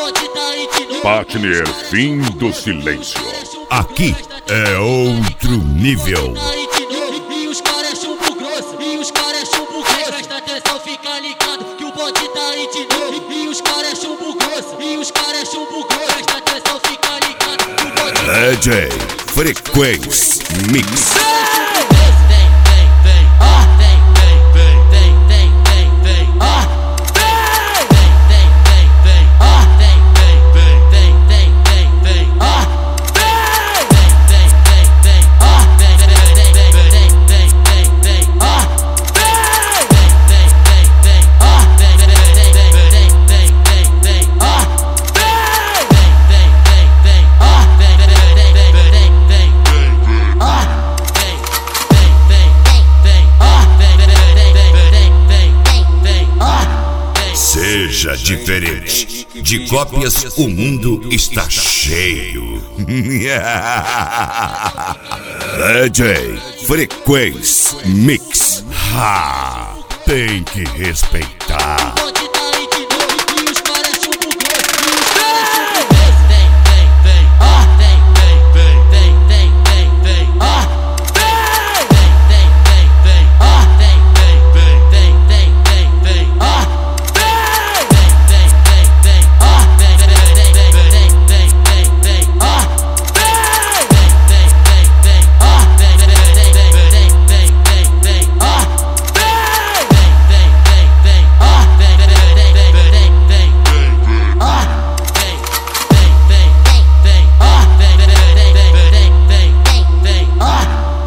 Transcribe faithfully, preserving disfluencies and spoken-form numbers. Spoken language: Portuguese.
Partner, fim do silêncio. Aqui é outro nível. E os caras é chumbo grosso, e os caras é chumbo grosso. Presta atenção, fica ligado que o bonde tá aí de novo. E os caras é chumbo grosso, e os caras é chumbo grosso. Presta atenção, fica ligado que o bonde tá aí de novo. D J Frequência Mix. Seja diferente. De cópias o mundo está cheio. D J Frequência Mix. Ha, tem que respeitar.